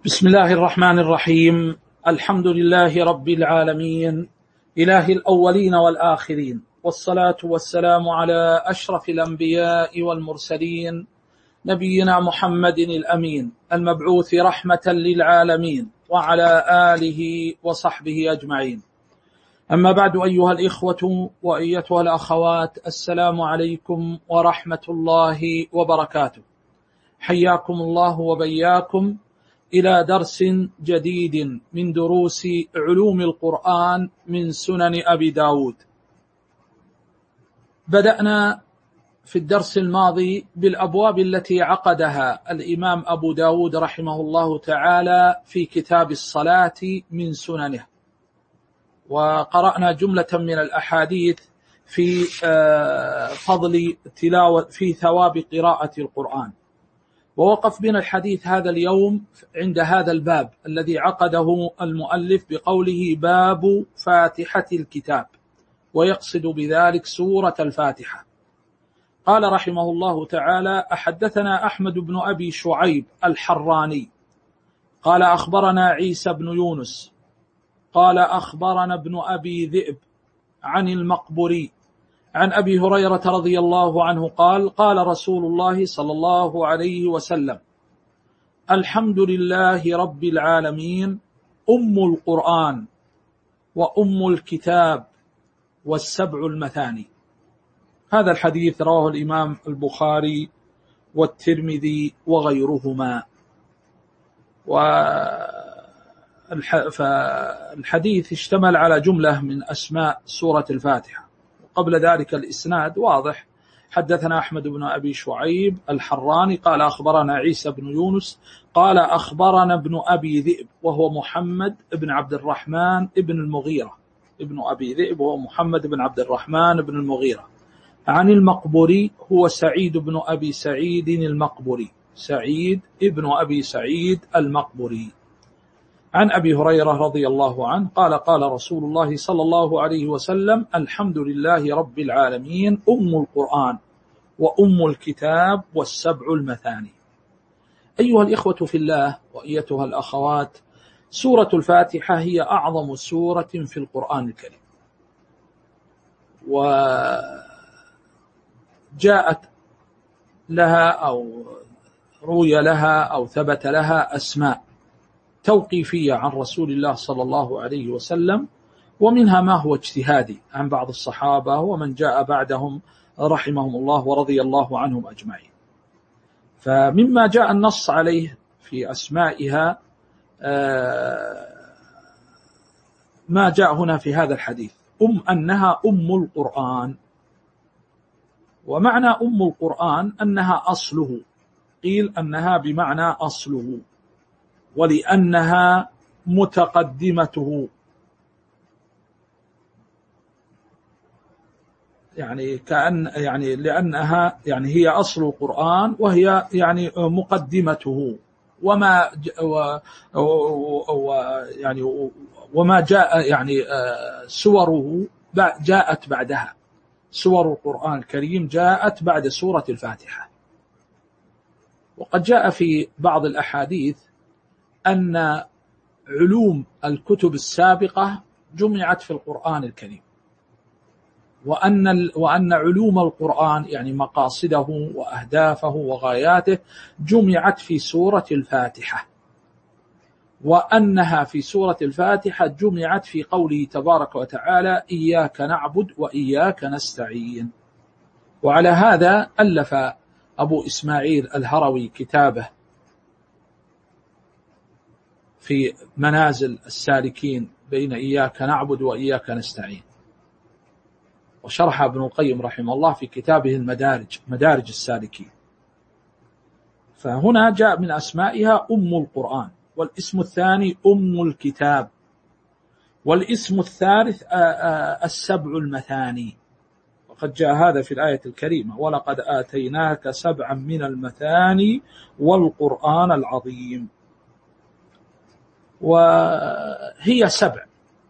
بسم الله الرحمن الرحيم. الحمد لله رب العالمين، إله الأولين والآخرين، والصلاة والسلام على أشرف الأنبياء والمرسلين، نبينا محمد الأمين المبعوث رحمة للعالمين، وعلى آله وصحبه أجمعين. أما بعد، أيها الإخوة وأيتها الأخوات، السلام عليكم ورحمة الله وبركاته. حياكم الله وبياكم إلى درس جديد من دروس علوم القرآن من سنن أبي داود. بدأنا في الدرس الماضي بالأبواب التي عقدها الإمام أبو داود رحمه الله تعالى في كتاب الصلاة من سننه، وقرأنا جملة من الأحاديث في فضل تلاوة في ثواب قراءة القرآن. ووقف بنا الحديث هذا اليوم عند هذا الباب الذي عقده المؤلف بقوله باب فاتحة الكتاب، ويقصد بذلك سورة الفاتحة. قال رحمه الله تعالى: أحدثنا أحمد بن أبي شعيب الحراني قال أخبرنا عيسى بن يونس قال أخبرنا ابن أبي ذئب عن المقبري عن أبي هريرة رضي الله عنه قال: قال رسول الله صلى الله عليه وسلم: الحمد لله رب العالمين، أم القرآن وأم الكتاب والسبع المثاني. هذا الحديث رواه الإمام البخاري والترمذي وغيرهما. فالحديث اشتمل على جملة من أسماء سورة الفاتحة. قبل ذلك الإسناد واضح: حدثنا أحمد بن أبي شعيب الحراني قال أخبرنا عيسى بن يونس قال أخبرنا ابن أبي ذئب وهو محمد بن عبد الرحمن بن المغيرة، ابن أبي ذئب وهو محمد بن عبد الرحمن بن المغيرة، عن المقبري هو سعيد بن أبي سعيد المقبري، سعيد ابن أبي سعيد المقبري، عن أبي هريرة رضي الله عنه قال: قال رسول الله صلى الله عليه وسلم: الحمد لله رب العالمين، أم القرآن وأم الكتاب والسبع المثاني. أيها الإخوة في الله وأيتها الأخوات، سورة الفاتحة هي أعظم سورة في القرآن الكريم، وجاءت لها أو روي لها أو ثبت لها أسماء توقيفية عن رسول الله صلى الله عليه وسلم، ومنها ما هو اجتهادي عن بعض الصحابة ومن جاء بعدهم رحمهم الله ورضي الله عنهم أجمعين. فمما جاء النص عليه في أسمائها ما جاء هنا في هذا الحديث: أنها أم القرآن. ومعنى أم القرآن أنها أصله، قيل أنها بمعنى أصله، ولأنها متقدمته، لأنها هي أصل القرآن وهي مقدمته، وما جاء سوره جاءت بعدها، سور القرآن الكريم جاءت بعد سورة الفاتحة. وقد جاء في بعض الأحاديث أن علوم الكتب السابقة جمعت في القرآن الكريم، وأن علوم القرآن مقاصده وأهدافه وغاياته جمعت في سورة الفاتحة، وأنها في سورة الفاتحة جمعت في قوله تبارك وتعالى: إياك نعبد وإياك نستعين. وعلى هذا ألف أبو إسماعيل الهروي كتابه في منازل السالكين بين إياك نعبد وإياك نستعين، وشرح ابن القيم رحمه الله في كتابه مدارج السالكين. فهنا جاء من أسمائها أم القرآن، والاسم الثاني أم الكتاب، والاسم الثالث السبع المثاني. وقد جاء هذا في الآية الكريمة: ولقد آتيناك سبعا من المثاني والقرآن العظيم. وهي سبع،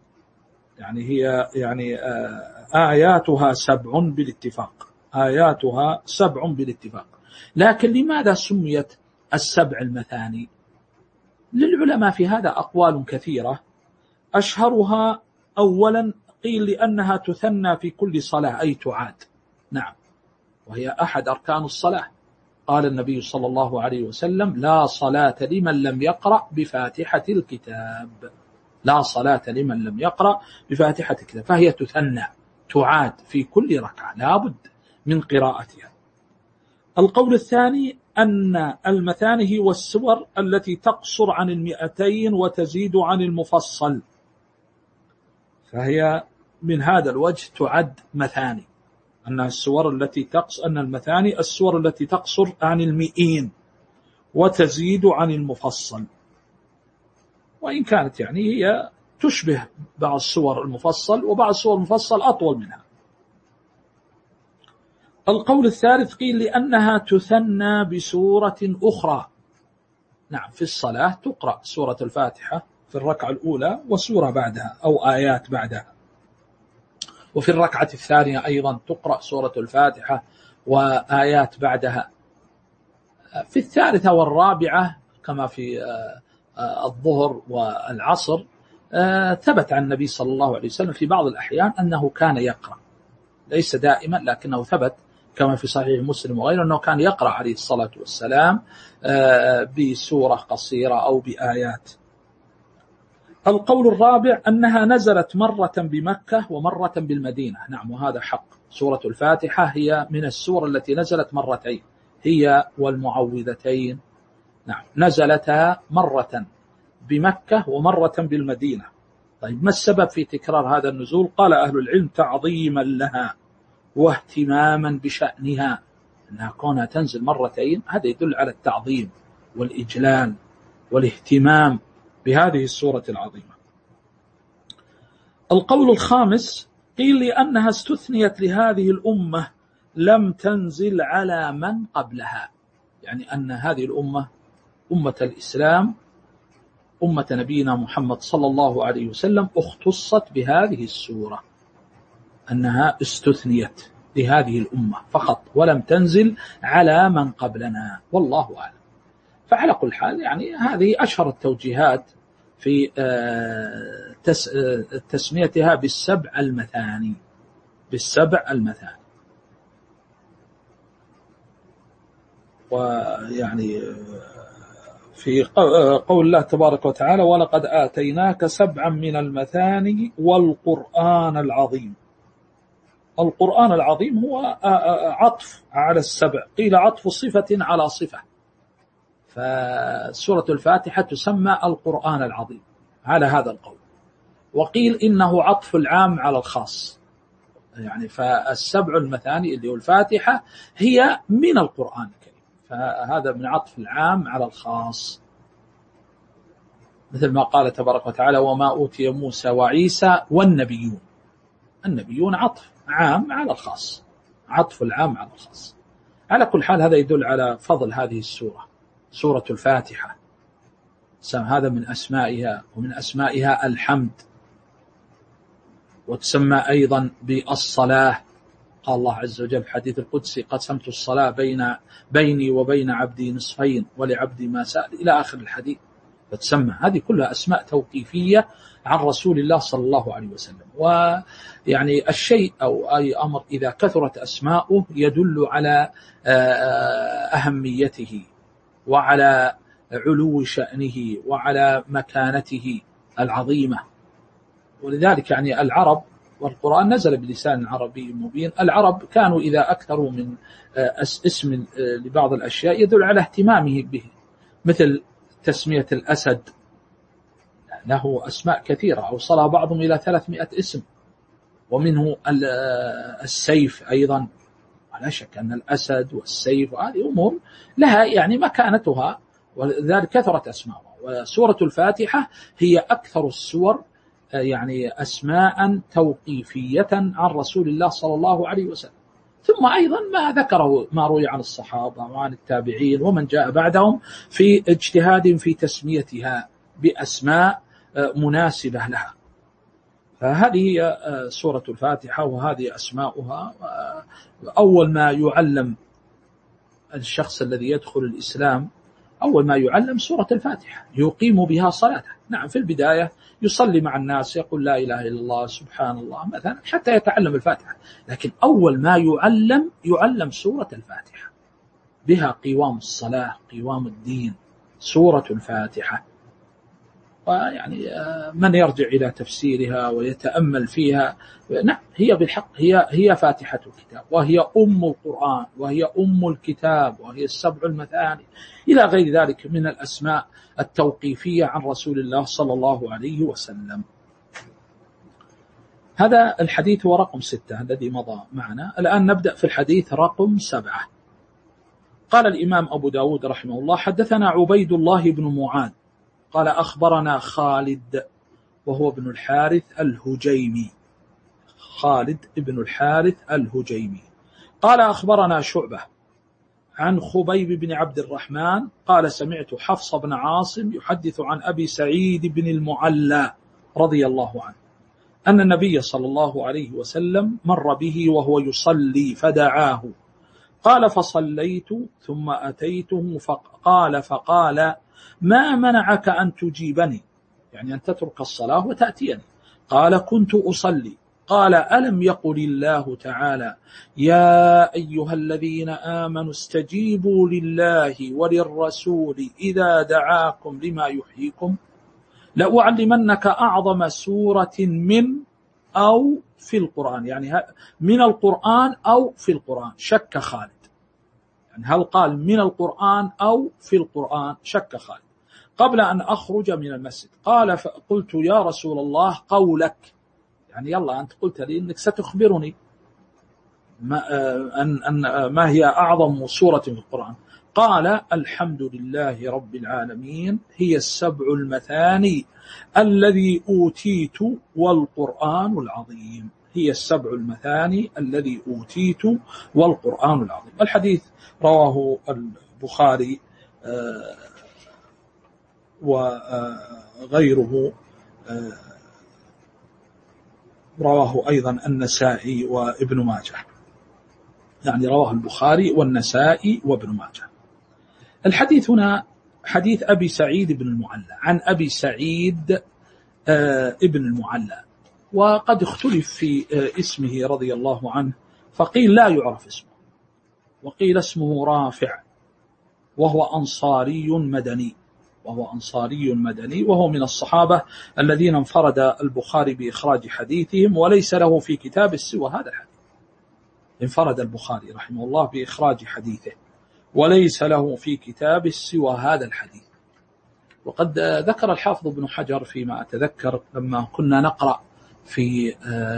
هي آياتها سبع بالاتفاق، آياتها سبع بالاتفاق. لكن لماذا سميت السبع المثاني؟ للعلماء في هذا أقوال كثيرة، أشهرها أولا قيل لأنها تثنى في كل صلاة أي تعاد. نعم، وهي أحد أركان الصلاة. قال النبي صلى الله عليه وسلم: لا صلاة لمن لم يقرأ بفاتحة الكتاب. لا صلاة لمن لم يقرأ بفاتحة الكتاب، فهي تثنى تعاد في كل ركعة لا بد من قراءتها. القول الثاني أن المثاني هو السور التي تقصر عن 200 وتزيد عن المفصل، فهي من هذا الوجه تعد مثاني، أن السور التي أن المثاني السور التي تقصر عن 100 وتزيد عن المفصل، وإن كانت يعني هي تشبه بعض السور المفصل، وبعض السور المفصل أطول منها. القول الثالث قيل لأنها تثنى بسورة أخرى. نعم، في الصلاة تقرأ سورة الفاتحة في الركعة الأولى وسورة بعدها أو آيات بعدها، وفي الركعة الثانية أيضا تقرأ سورة الفاتحة وآيات بعدها. في الثالثة والرابعة كما في الظهر والعصر ثبت عن النبي صلى الله عليه وسلم في بعض الأحيان أنه كان يقرأ، ليس دائما لكنه ثبت كما في صحيح مسلم وغيره أنه كان يقرأ عليه الصلاة والسلام بسورة قصيرة أو بآيات. القول الرابع أنها نزلت مرة بمكة ومرة بالمدينة. نعم، وهذا حق. سورة الفاتحة هي من السور التي نزلت مرتين، هي والمعوذتين. نعم، نزلتا مرة بمكة ومرة بالمدينة. طيب، ما السبب في تكرار هذا النزول؟ قال أهل العلم: تعظيما لها واهتماما بشأنها. أنها كونها تنزل مرتين هذا يدل على التعظيم والإجلال والاهتمام بهذه السورة العظيمة. القول الخامس قيل لأنها استثنيت لهذه الأمة لم تنزل على من قبلها، يعني أن هذه الأمة أمة الإسلام أمة نبينا محمد صلى الله عليه وسلم اختصت بهذه السورة، أنها استثنيت لهذه الأمة فقط ولم تنزل على من قبلنا، والله أعلم. فعلى كل حال يعني هذه أشهر التوجيهات في تسميتها بالسبع المثاني، بالسبع المثاني. ويعني في قول الله تبارك وتعالى: ولقد آتيناك سبعا من المثاني والقرآن العظيم. القرآن العظيم هو عطف على السبع، قيل عطف صفة على صفة، فسورة الفاتحة تسمى القرآن العظيم على هذا القول. وقيل إنه عطف العام على الخاص، يعني فالسبع المثاني اللي هو الفاتحة هي من القرآن الكريم، فهذا من عطف العام على الخاص، مثل ما قال تبارك وتعالى: وما أوتي موسى وعيسى والنبيون. النبيون عطف عام على الخاص، عطف العام على الخاص. على كل حال هذا يدل على فضل هذه السورة، سورة الفاتحة. هذا من أسمائها، ومن أسمائها الحمد، وتسمى أيضا بالصلاة. قال الله عز وجل في الحديث القدسي: قسمت الصلاة بيني وبين عبدي نصفين ولعبدي ما سأل، إلى آخر الحديث. فتسمى هذه كلها أسماء توقيفية عن رسول الله صلى الله عليه وسلم. ويعني الشيء أو أي أمر إذا كثرت أسماؤه يدل على أهميته وعلى علو شأنه وعلى مكانته العظيمة. ولذلك يعني العرب، والقرآن نزل بلسان عربي مبين، العرب كانوا إذا أكثروا من اسم لبعض الأشياء يدل على اهتمامه به، مثل تسمية الأسد له أسماء كثيرة، أوصلها بعضهم إلى 300 اسم، ومنه السيف أيضا. لا شك أن الأسد والسيف وهذه أمور لها يعني مكانتها، ولذلك كثرت أسماءها. وسورة الفاتحة هي أكثر السور يعني أسماء توقيفية عن رسول الله صلى الله عليه وسلم. ثم أيضا ما ذكره ما روي عن الصحابة وعن التابعين ومن جاء بعدهم في اجتهاد في تسميتها بأسماء مناسبة لها. فهذه هي سورة الفاتحة وهذه أسماؤها. أول ما يعلم الشخص الذي يدخل الإسلام أول ما يعلم سورة الفاتحة يقيم بها صلاته. نعم، في البداية يصلي مع الناس، يقول لا إله إلا الله سبحان الله مثلا حتى يتعلم الفاتحة، لكن أول ما يعلم سورة الفاتحة، بها قوام الصلاة، قوام الدين، سورة الفاتحة. ويعني من يرجع إلى تفسيرها ويتأمل فيها، نعم هي بالحق هي فاتحة الكتاب، وهي أم القرآن، وهي أم الكتاب، وهي السبع المثاني إلى غير ذلك من الأسماء التوقيفية عن رسول الله صلى الله عليه وسلم. هذا الحديث هو رقم 6 الذي مضى معنا. الآن نبدأ في الحديث رقم 7. قال الإمام أبو داود رحمه الله: حدثنا عبيد الله بن معاذ قال أخبرنا خالد وهو ابن الحارث الهجيمي، خالد ابن الحارث الهجيمي قال أخبرنا شعبة عن خبيب بن عبد الرحمن قال سمعت حفص بن عاصم يحدث عن أبي سعيد بن المعلى رضي الله عنه أن النبي صلى الله عليه وسلم مر به وهو يصلي فدعاه، قال فصليت ثم أتيته فقال ما منعك أن تجيبني، يعني أن تترك الصلاة وتأتيني؟ قال كنت أصلي. قال ألم يقل الله تعالى يا أيها الذين آمنوا استجيبوا لله وللرسول إذا دعاكم لما يحييكم؟ لأعلمنك أعظم سورة من أو في القرآن، يعني من القرآن أو في القرآن، شك خالد، يعني هل قال من القرآن أو في القرآن؟ شك خالد قبل أن أخرج من المسجد. قال فقلت يا رسول الله قولك، يعني يلا أنت قلت لي أنك ستخبرني ما هي أعظم سورة في القرآن. قال الحمد لله رب العالمين هي السبع المثاني الذي أوتيت والقرآن العظيم، هي السبع المثاني الذي أوتيت والقرآن العظيم. الحديث رواه البخاري وغيره، رواه أيضا النسائي وابن ماجه، يعني رواه البخاري والنسائي وابن ماجه. الحديث هنا حديث أبي سعيد بن المعلى عن أبي سعيد ابن المعلى، وقد اختلف في اسمه رضي الله عنه، فقيل لا يعرف اسمه، وقيل اسمه رافع، وهو أنصاري مدني، وهو من الصحابة الذين انفرد البخاري بإخراج حديثهم وليس له في كتاب سوى هذا الحديث. انفرد البخاري رحمه الله بإخراج حديثه وليس له في كتاب سوى هذا الحديث. وقد ذكر الحافظ ابن حجر فيما أتذكر لما كنا نقرأ في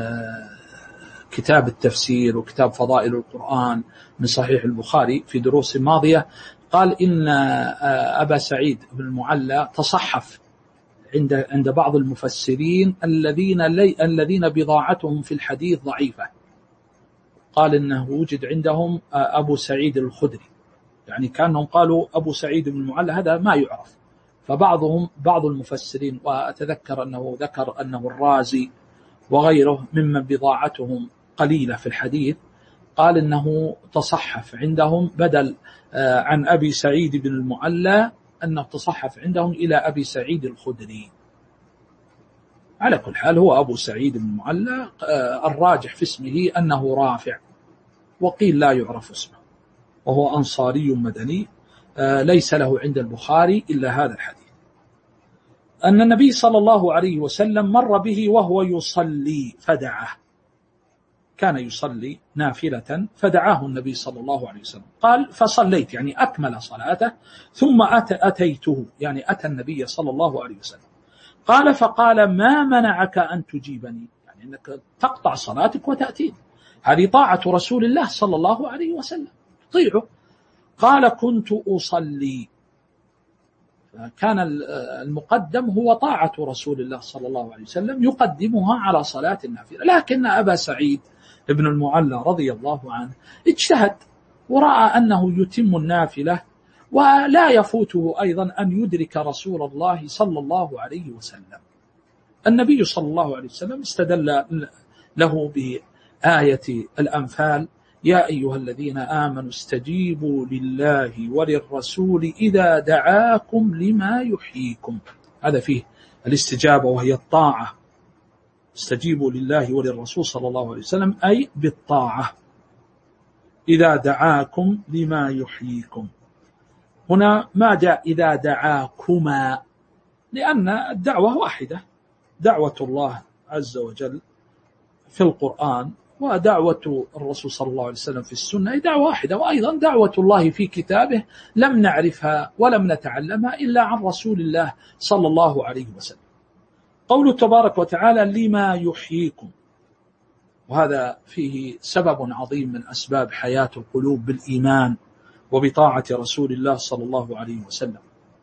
كتاب التفسير وكتاب فضائل القرآن من صحيح البخاري في دروس ماضية، قال إن أبا سعيد بن المعلى تصحف عند بعض المفسرين الذين بضاعتهم في الحديث ضعيفة. قال إنه وجد عندهم أبو سعيد الخدري، يعني كانهم قالوا أبو سعيد بن المعلى هذا ما يعرف. بعض المفسرين، وأتذكر أنه ذكر أنه الرازي وغيره ممن بضاعتهم قليلة في الحديث، قال إنه تصحف عندهم بدل عن أبي سعيد بن المعلى أنه تصحف عندهم إلى أبي سعيد الخدري. على كل حال هو أبو سعيد بن المعلى، الراجح في اسمه أنه رافع، وقيل لا يعرف اسمه، وهو أنصاري مدني ليس له عند البخاري إلا هذا الحديث، أن النبي صلى الله عليه وسلم مر به وهو يصلي فدعاه، كان يصلي نافلة فدعاه النبي صلى الله عليه وسلم. قال فصليت، يعني أكمل صلاته، ثم أتيته، يعني أتى النبي صلى الله عليه وسلم. قال فقال ما منعك أن تجيبني، يعني أنك تقطع صلاتك وتأتي، هذه طاعة رسول الله صلى الله عليه وسلم، طيعه. قال كنت أصلي، كان المقدم هو طاعة رسول الله صلى الله عليه وسلم، يقدمها على صلاة النافلة. لكن أبا سعيد ابن المعلى رضي الله عنه اجتهد ورأى أنه يتم النافلة ولا يفوته أيضا أن يدرك رسول الله صلى الله عليه وسلم. النبي صلى الله عليه وسلم استدل له بآية الأنفال يا أيها الذين آمنوا استجيبوا لله وللرسول إذا دعاكم لما يحييكم. هذا فيه الاستجابة وهي الطاعة. استجيبوا لله وللرسول صلى الله عليه وسلم أي بالطاعة إذا دعاكم لما يحييكم. هنا ما جاء إذا دعاكما، لأن الدعوة واحدة، دعوة الله عز وجل في القرآن ودعوة الرسول صلى الله عليه وسلم في السنة دعوة واحدة، وأيضا دعوة الله في كتابه لم نعرفها ولم نتعلمها إلا عن رسول الله صلى الله عليه وسلم. قوله تبارك وتعالى لما يحييكم، وهذا فيه سبب عظيم من أسباب حياة القلوب بالإيمان وبطاعة رسول الله صلى الله عليه وسلم.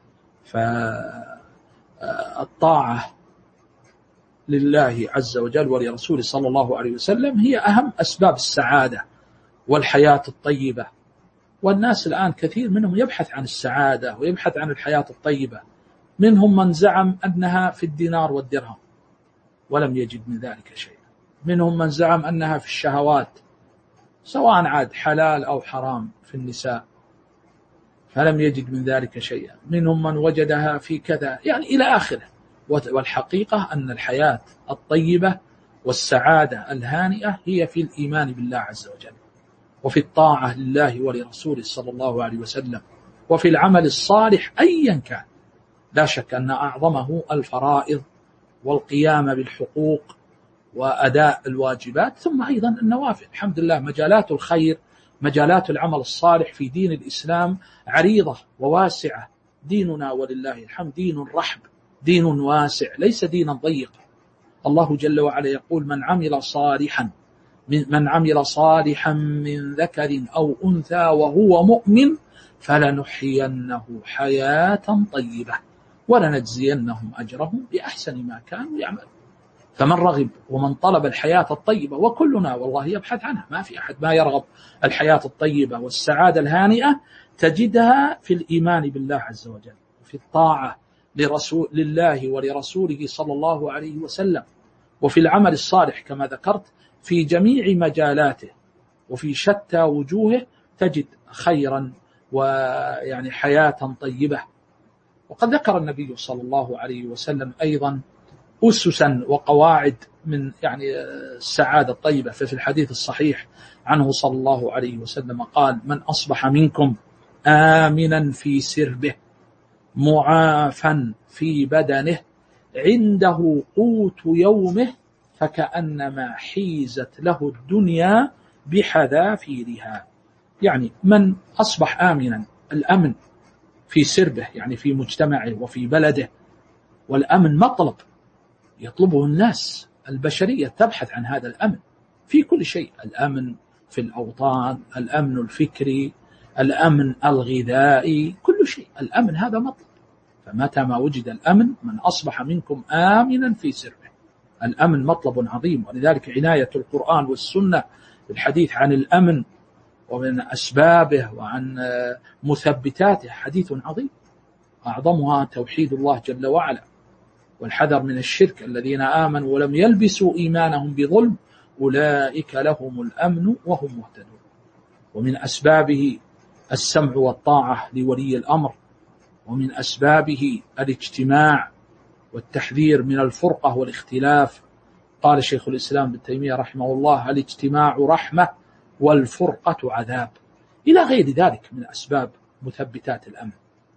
فالطاعة لله عز وجل ولرسوله صلى الله عليه وسلم هي أهم أسباب السعادة والحياة الطيبة. والناس الآن كثير منهم يبحث عن السعادة ويبحث عن الحياة الطيبة، منهم من زعم أنها في الدينار والدرهم ولم يجد من ذلك شيئا، منهم من زعم أنها في الشهوات سواء عاد حلال أو حرام في النساء فلم يجد من ذلك شيئا، منهم من وجدها في كذا، يعني إلى آخره. والحقيقة أن الحياة الطيبة والسعادة الهانئة هي في الإيمان بالله عز وجل، وفي الطاعة لله ولرسوله صلى الله عليه وسلم، وفي العمل الصالح أيا كان. لا شك أن أعظمه الفرائض والقيام بالحقوق وأداء الواجبات، ثم أيضا النوافل. الحمد لله مجالات الخير، مجالات العمل الصالح في دين الإسلام عريضة وواسعة. ديننا ولله الحمد دين رحب، دين واسع، ليس دينا ضيقا. الله جل وعلا يقول من عمل صالحا من ذكر أو أنثى وهو مؤمن فلنحيينه حياة طيبة ولنجزينهم أجرهم بأحسن ما كانوا يعملون. فمن رغب ومن طلب الحياة الطيبة، وكلنا والله يبحث عنها، ما في أحد ما يرغب الحياة الطيبة والسعادة الهانئة، تجدها في الإيمان بالله عز وجل، في الطاعة لله ولرسوله صلى الله عليه وسلم، وفي العمل الصالح كما ذكرت في جميع مجالاته وفي شتى وجوهه تجد خيرا ويعني حياة طيبة. وقد ذكر النبي صلى الله عليه وسلم أيضا أسسا وقواعد من يعني السعادة الطيبة. ففي الحديث الصحيح عنه صلى الله عليه وسلم قال: من أصبح منكم آمنا في سربه معافا في بدنه عنده قوت يومه فكأنما حيزت له الدنيا بحذافيرها. يعني من أصبح آمنا، الأمن في سربه يعني في مجتمعه وفي بلده، والأمن مطلب يطلبه الناس، البشرية تبحث عن هذا الأمن في كل شيء، الأمن في الأوطان، الأمن الفكري، الأمن الغذائي، كل شيء الأمن هذا مطلب. فمتى ما وجد الأمن، من أصبح منكم آمنا في سربه، الأمن مطلب عظيم. ولذلك عناية القرآن والسنة بالحديث عن الأمن ومن أسبابه وعن مثبتاته حديث عظيم، أعظمها توحيد الله جل وعلا والحذر من الشرك. الذين آمنوا ولم يلبسوا إيمانهم بظلم أولئك لهم الأمن وهم مهتدون. ومن أسبابه السمع والطاعة لولي الأمر، ومن أسبابه الاجتماع والتحذير من الفرقة والاختلاف. قال شيخ الإسلام ابن تيمية رحمه الله: الاجتماع رحمة والفرقة عذاب، إلى غير ذلك من أسباب مثبتات الأمن.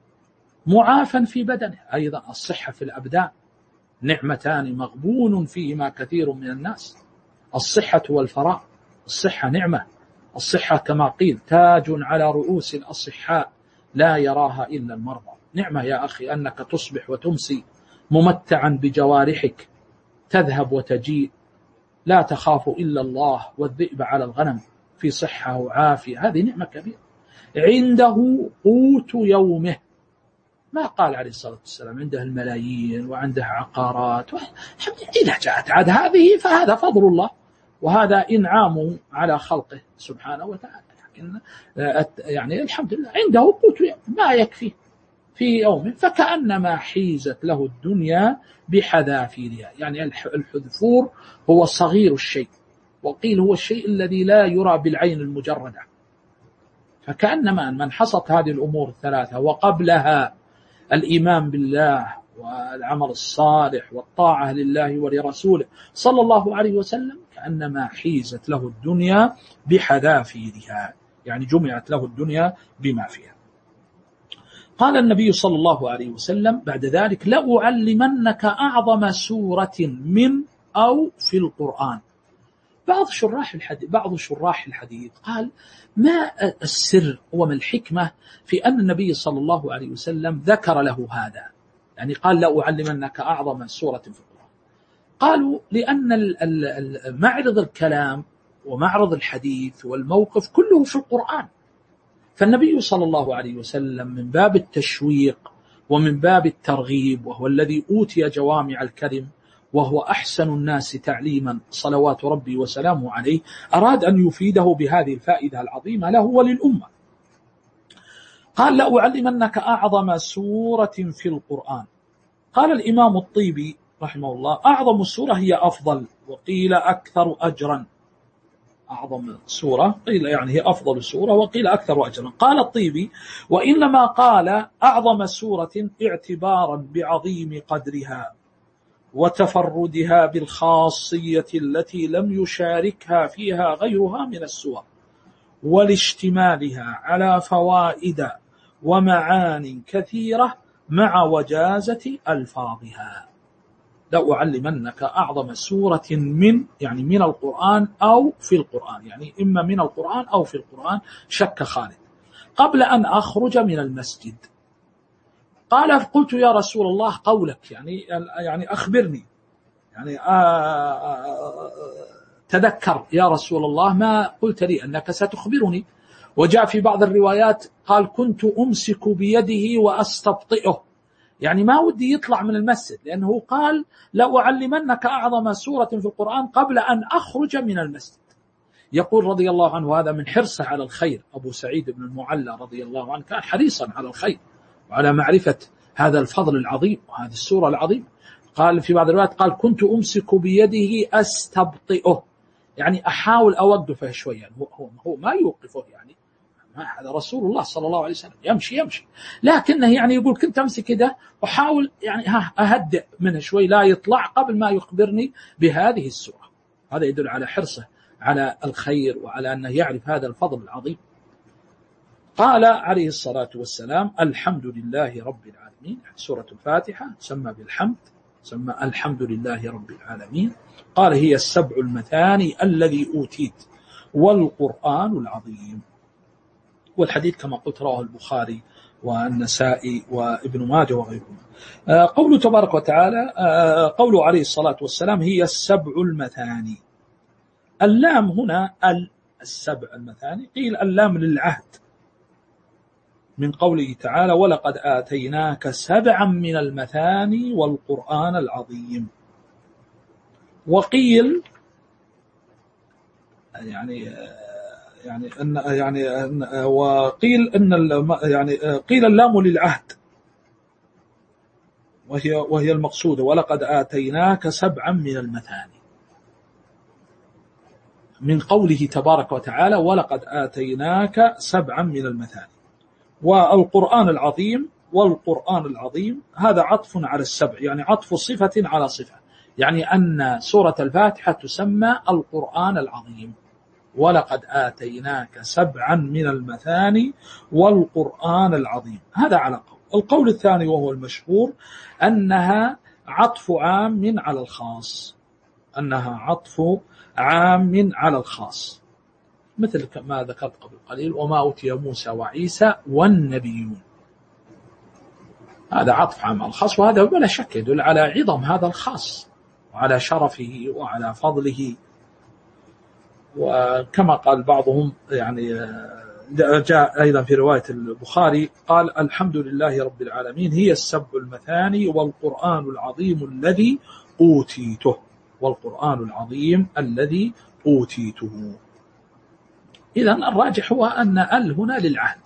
معافا في بدنه، أيضا الصحة في الأبدان، نعمتان مغبون فيهما كثير من الناس، الصحة والفراغ. الصحة نعمة، الصحة كما قيل تاج على رؤوس الأصحاء لا يراها إلا المرضى. نعمة يا أخي أنك تصبح وتمسي ممتعا بجوارحك، تذهب وتجيء، لا تخاف إلا الله والذئب على الغنم، في صحة وعافية، هذه نعمة كبيرة. عنده قوت يومه، ما قال عليه الصلاة والسلام عنده الملايين وعنده عقارات، إذا جاءت عاد هذه فهذا فضل الله وهذا إنعام على خلقه سبحانه وتعالى. لكن يعني الحمد لله عنده قوت يوم ما يكفي في يومه، فكأنما حيزت له الدنيا بحذافيرها. يعني الحذفور هو صغير الشيء، وقيل هو الشيء الذي لا يرى بالعين المجردة. فكأنما من حصت هذه الأمور الثلاثة وقبلها الإيمان بالله والعمل الصالح والطاعة لله ولرسوله صلى الله عليه وسلم، كأنما حيزت له الدنيا بحذافيرها، يعني جمعت له الدنيا بما فيها. قال النبي صلى الله عليه وسلم بعد ذلك: لأعلمنك أعظم سورة من أو في القرآن. بعض شراح الحديث قال: ما السر وما الحكمة في أن النبي صلى الله عليه وسلم ذكر له هذا، يعني قال: لأعلمنك أعظم سورة في القرآن. قالوا: لأن معرض الكلام ومعرض الحديث والموقف كله في القرآن، فالنبي صلى الله عليه وسلم من باب التشويق ومن باب الترغيب، وهو الذي أوتي جوامع الكلم وهو أحسن الناس تعليما صلوات ربي وسلامه عليه، أراد أن يفيده بهذه الفائدة العظيمة له وللأمة. قال: لأعلمنك أعظم سورة في القرآن. قال الإمام الطيبي رحمه الله: أعظم السورة هي أفضل، وقيل أكثر أجرا. أعظم سورة قيل يعني هي أفضل سورة، وقيل أكثر أجرا. قال الطيبي: وإنما قال أعظم سورة اعتبارا بعظيم قدرها وتفردها بالخاصية التي لم يشاركها فيها غيرها من السور، ولاشتمالها على فوائد ومعان كثيرة مع وجازة ألفاظها. لأعلمنك أعظم سورة من القرآن أو في القرآن، يعني إما من القرآن أو في القرآن، شك خالد، قبل أن أخرج من المسجد. قال: قلت يا رسول الله قولك، يعني أخبرني، يعني تذكر يا رسول الله ما قلت لي أنك ستخبرني. وجاء في بعض الروايات قال: كنت أمسك بيده وأستبطئه، يعني ما ودي يطلع من المسجد، لأنه قال: لأعلمنك أعظم سورة في القرآن قبل أن أخرج من المسجد. يقول رضي الله عنه هذا من حرصه على الخير. أبو سعيد بن المعلى رضي الله عنه كان حريصا على الخير وعلى معرفة هذا الفضل العظيم وهذه السورة العظيمة. قال في بعض الروايات: قال: كنت أمسك بيده أستبطئه، يعني أحاول أوقفه شوية، يعني هو ما يوقفه، يعني هذا رسول الله صلى الله عليه وسلم يمشي، لكنه يعني يقول كنت أمسك كده وحاول يعني أهدئ منه شوي لا يطلع قبل ما يخبرني بهذه السورة. هذا يدل على حرصه على الخير وعلى أنه يعرف هذا الفضل العظيم. قال عليه الصلاة والسلام: الحمد لله رب العالمين. سورة الفاتحة تسمى بالحمد، تسمى الحمد لله رب العالمين. قال: هي السبع المثاني الذي أوتيت والقرآن العظيم. والحديث كما قلت رواه البخاري والنسائي وابن ماجه وغيرهم. قوله تبارك وتعالى، قوله عليه الصلاة والسلام: هي السبع المثاني. اللام هنا السبع المثاني، قيل اللام للعهد من قوله تعالى: ولقد آتيناك سبعا من المثاني والقرآن العظيم. وقيل وقيل قيل اللام للعهد وهي المقصودة، ولقد آتيناك سبعا من المثاني، من قوله تبارك وتعالى: ولقد آتيناك سبعا من المثاني. والقرآن العظيم، والقرآن العظيم هذا عطف على السبع، يعني عطف صفة على صفة، يعني أن سورة الفاتحة تسمى القرآن العظيم. ولقد آتيناك سبعا من المثاني والقرآن العظيم. هذا على قول. القول الثاني وهو المشهور أنها عطف عام على الخاص، أنها عطف عام على الخاص، مثل ما ذكرت قبل قليل: وما أوتي موسى وعيسى والنبيون. هذا عطف عام على الخاص، وهذا بلا شك يدل على عظم هذا الخاص وعلى شرفه وعلى فضله. وكما قال بعضهم، يعني جاء أيضا في رواية البخاري قال: الحمد لله رب العالمين، هي السبع المثاني والقرآن العظيم الذي أوتيته، والقرآن العظيم الذي أوتيته. إذن الراجح هو أن هنا للعهد،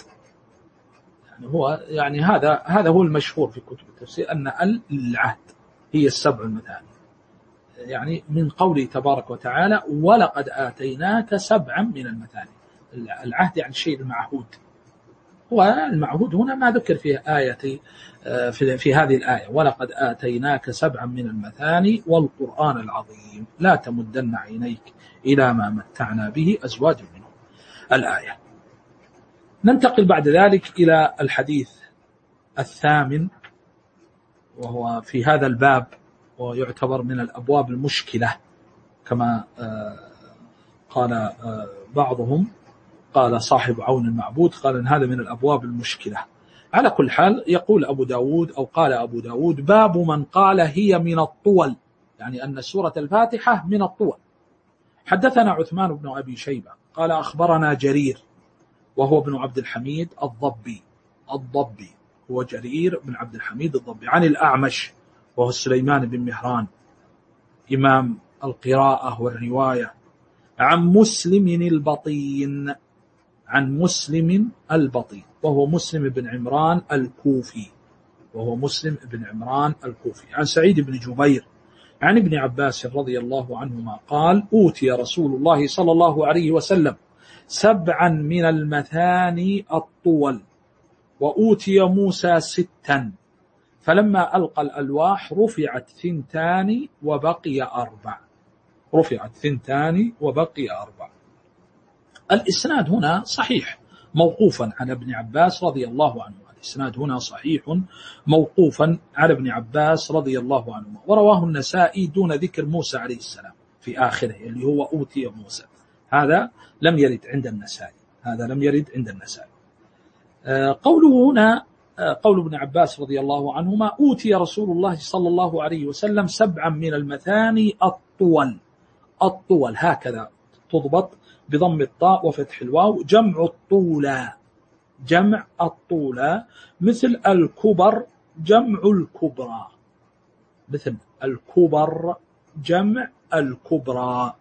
يعني هذا هو المشهور في كتب التفسير، أن للعهد هي السبع المثاني، يعني من قوله تبارك وتعالى ولقد آتيناك 7 من المثاني. العهد يعني الشيء المعهود، والمعهود هنا ما ذكر فيه آية في هذه الآية ولقد آتيناك 7 من المثاني والقرآن العظيم لا تمدن عينيك إلى ما متعنا به أزواج منهم الآية. ننتقل بعد ذلك إلى الحديث الثامن، وهو في هذا الباب ويعتبر من الأبواب المشكلة كما قال بعضهم، قال صاحب عون المعبود قال إن هذا من الأبواب المشكلة. على كل حال يقول أبو داود أو قال أبو داود باب من قال هي من الطول، يعني أن سورة الفاتحة من الطول. حدثنا عثمان بن أبي شيبة قال أخبرنا جرير وهو ابن عبد الحميد الضبي هو جرير بن عبد الحميد الضبي عن الأعمش وهو سليمان بن مهران إمام القراءة والرواية عن مسلم البطين وهو مسلم بن عمران الكوفي عن سعيد بن جبير عن ابن عباس رضي الله عنهما قال أوتي رسول الله صلى الله عليه وسلم 7 من المثاني الطول وأوتي موسى 6 فلما ألقى الألواح رفعت 2 وبقي 4. الإسناد هنا صحيح موقوفا على ابن عباس رضي الله عنه، الإسناد هنا صحيح موقوفا على ابن عباس رضي الله عنه، ورواه النسائي دون ذكر موسى عليه السلام في آخره اللي هو أوتي موسى. هذا لم يرد عند النسائي. قوله هنا قول ابن عباس رضي الله عنهما أوتي رسول الله صلى الله عليه وسلم 7 من المثاني الطول هكذا تضبط بضم الطاء وفتح الواو، جمع الطولى مثل الكبر جمع الكبرى، مثل الكبر جمع الكبرى.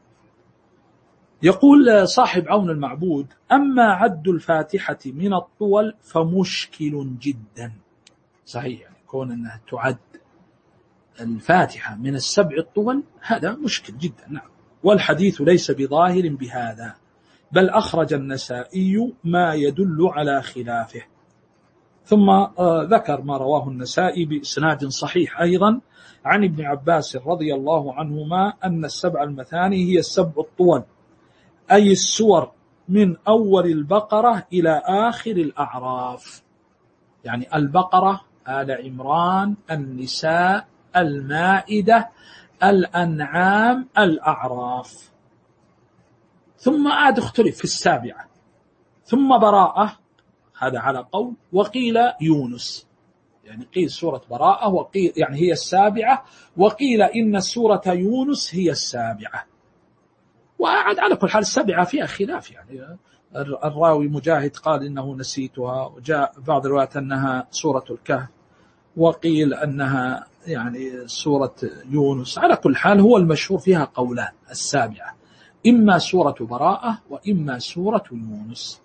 يقول صاحب عون المعبود أما عد الفاتحة من الطول فمشكل جدا. صحيح يعني كون أنها تعد الفاتحة من 7 الطول هذا مشكل جدا، نعم، والحديث ليس بظاهر بهذا، بل أخرج النسائي ما يدل على خلافه. ثم ذكر ما رواه النسائي بإسناد صحيح أيضا عن ابن عباس رضي الله عنهما أن 7 المثاني هي 7 الطول، أي السور من أول البقرة إلى آخر الأعراف، يعني البقرة، آل عمران، النساء، المائدة، الأنعام، الأعراف، ثم عاد اختلف في 7، ثم براءة، هذا على قول، وقيل يونس، يعني قيل سورة براءة وقيل يعني هي 7، وقيل إن سورة يونس هي 7. وعاد على كل حال 7 فيها خلاف، يعني الراوي مجاهد قال إنه نسيتها، وجاء بعض الروايات أنها سورة الكهف، وقيل أنها يعني سورة يونس. على كل حال هو المشهور فيها قولان، 7 إما سورة براءة وإما سورة يونس،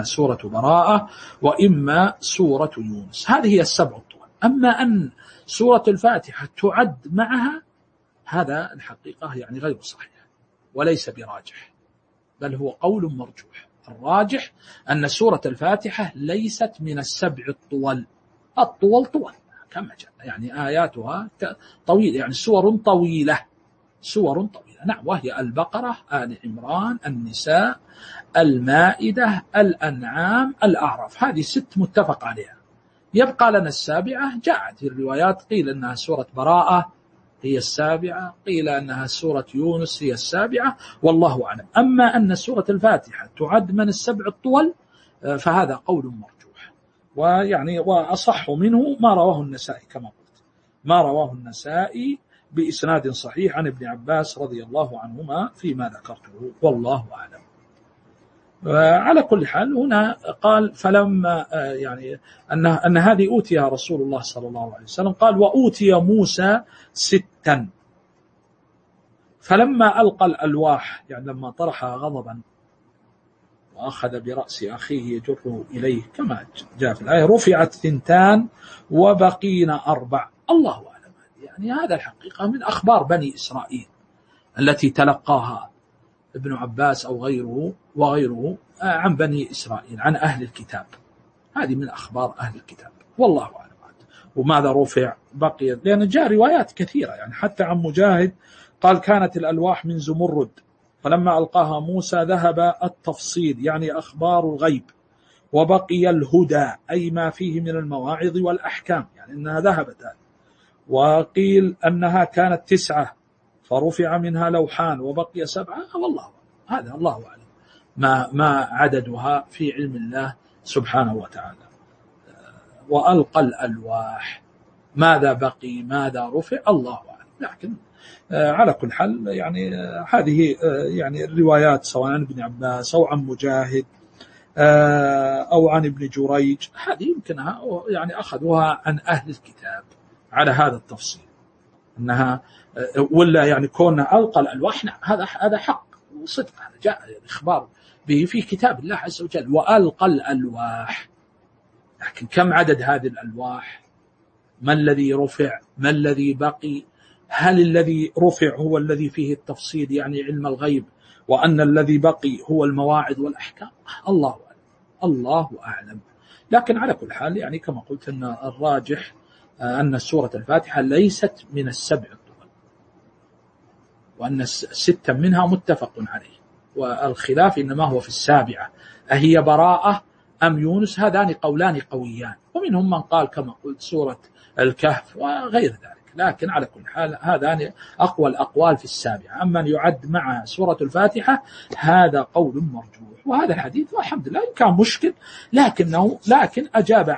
هذه هي 7 الطول. أما أن سورة الفاتحة تعد معها هذا الحقيقة يعني غير صحيح وليس براجح، بل هو قول مرجوح. الراجح أن سورة الفاتحة ليست من 7 الطول، طول كما جاء، يعني آياتها طويلة، يعني سور طويلة، نعم، وهي البقرة، آل عمران، النساء، المائدة، الأنعام، الأعراف، هذه 6 متفق عليها. يبقى لنا 7 جاءت في الروايات، قيل أنها سورة براءة هي 7، قيل أنها سورة يونس هي 7، والله أعلم. أما أن سورة الفاتحة تعد من 7 الطول فهذا قول مرجوح، ويعني وأصح منه ما رواه النسائي كما قلت، ما رواه النسائي بإسناد صحيح عن ابن عباس رضي الله عنهما فيما ذكرته، والله أعلم. على كل حال هنا قال فلما يعني أن هذه أوتيها رسول الله صلى الله عليه وسلم، قال وأوتي موسى 6 فلما ألقى الألواح، يعني لما طرحها غضبا وأخذ برأس أخيه يجره إليه كما جاء في الآية، رفعت 2 وبقين 4. الله أعلم، يعني هذا الحقيقة من أخبار بني إسرائيل التي تلقاها ابن عباس أو غيره وغيره عن بني إسرائيل، عن أهل الكتاب. هذه من أخبار أهل الكتاب، والله أعلم. وماذا رفع بقي، لأن جاء روايات كثيرة يعني حتى عن مجاهد قال كانت الألواح من زمرد فلما ألقاها موسى ذهب التفصيل يعني أخبار الغيب، وبقي الهدى أي ما فيه من المواعظ والأحكام، يعني أنها ذهبت. وقيل أنها كانت 9 فرفع منها لوحان وبقي 7، والله هذا الله أعلم ما عددها في علم الله سبحانه وتعالى. وألقى الألواح، ماذا بقي ماذا رفع الله أعلم. لكن على كل حال يعني هذه يعني الروايات سواء عن ابن عباس أو عن مجاهد أو عن ابن جريج، هذه يمكنها يعني أخذوها عن أهل الكتاب على هذا التفصيل أنها ولا يعني كونها ألقى الألواح، هذا حق وصدق، هذا جاء الإخبار به في كتاب الله عز وجل. وألقى الألواح، لكن كم عدد هذه الألواح؟ ما الذي رفع؟ ما الذي بقي؟ هل الذي رفع هو الذي فيه التفصيل يعني علم الغيب، وأن الذي بقي هو المواعظ والأحكام؟ الله أعلم، الله أعلم. لكن على كل حال يعني كما قلت أن الراجح أن سورة الفاتحة ليست من السبع الطول، وأن 6 منها متفق عليه، والخلاف إنما هو في السابعة أهي براءة أم يونس، هذان قولان قويان، ومنهم من قال كما قلت سورة الكهف وغير ذلك، لكن على كل حال هذان أقوى الأقوال في السابعة. أما أن يعد مع سورة الفاتحة هذا قول مرجوح، وهذا الحديث والحمد لله إن كان مشكل لكن أجاب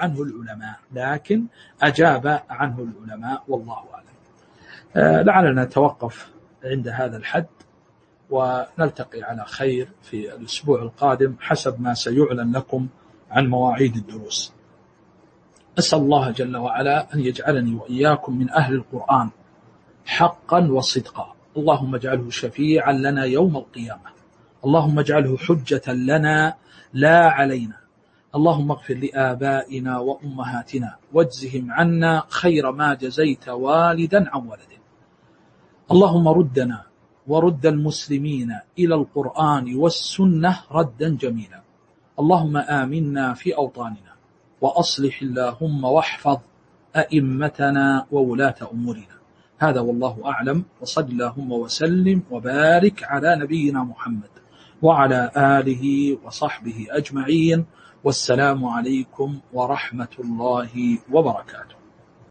عنه العلماء والله أعلم. لعلنا نتوقف عند هذا الحد ونلتقي على خير في الأسبوع القادم حسب ما سيعلن لكم عن مواعيد الدروس. أسأل الله جل وعلا أن يجعلني وإياكم من أهل القرآن حقا وصدقا. اللهم اجعله شفيعا لنا يوم القيامة، اللهم اجعله حجة لنا لا علينا، اللهم اغفر لآبائنا وأمهاتنا واجزهم عنا خير ما جزيت والدا عن ولده. اللهم ردنا ورد المسلمين إلى القرآن والسنة ردا جميلا. اللهم آمنا في أوطاننا، وأصلح اللهم واحفظ أئمتنا وولاة أمورنا. هذا والله أعلم، وصل اللهم وسلم وبارك على نبينا محمد وعلى آله وصحبه أجمعين، والسلام عليكم ورحمة الله وبركاته.